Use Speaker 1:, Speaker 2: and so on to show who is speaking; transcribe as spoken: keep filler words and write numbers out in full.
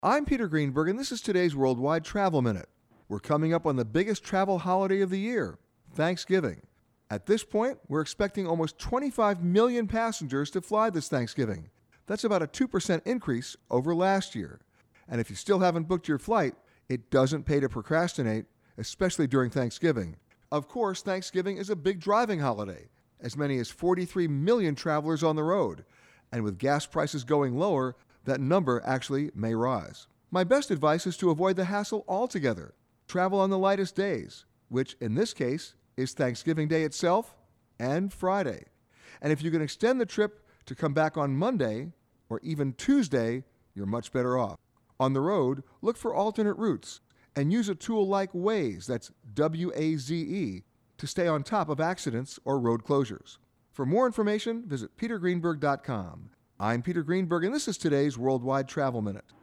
Speaker 1: I'm Peter Greenberg, and this is today's Worldwide Travel Minute. We're coming up on the biggest travel holiday of the year, Thanksgiving. At this point, we're expecting almost twenty-five million passengers to fly this Thanksgiving. That's about a two percent increase over last year. And if you still haven't booked your flight, it doesn't pay to procrastinate, especially during Thanksgiving. Of course, Thanksgiving is a big driving holiday, as many as forty-three million travelers on the road. And with gas prices going lower, that number actually may rise. My best advice is to avoid the hassle altogether. Travel on the lightest days, which in this case is Thanksgiving Day itself and Friday. And if you can extend the trip to come back on Monday or even Tuesday, you're much better off. On the road, look for alternate routes and use a tool like Waze, that's W A Z E, to stay on top of accidents or road closures. For more information, visit peter greenberg dot com. I'm Peter Greenberg, and this is today's Worldwide Travel Minute.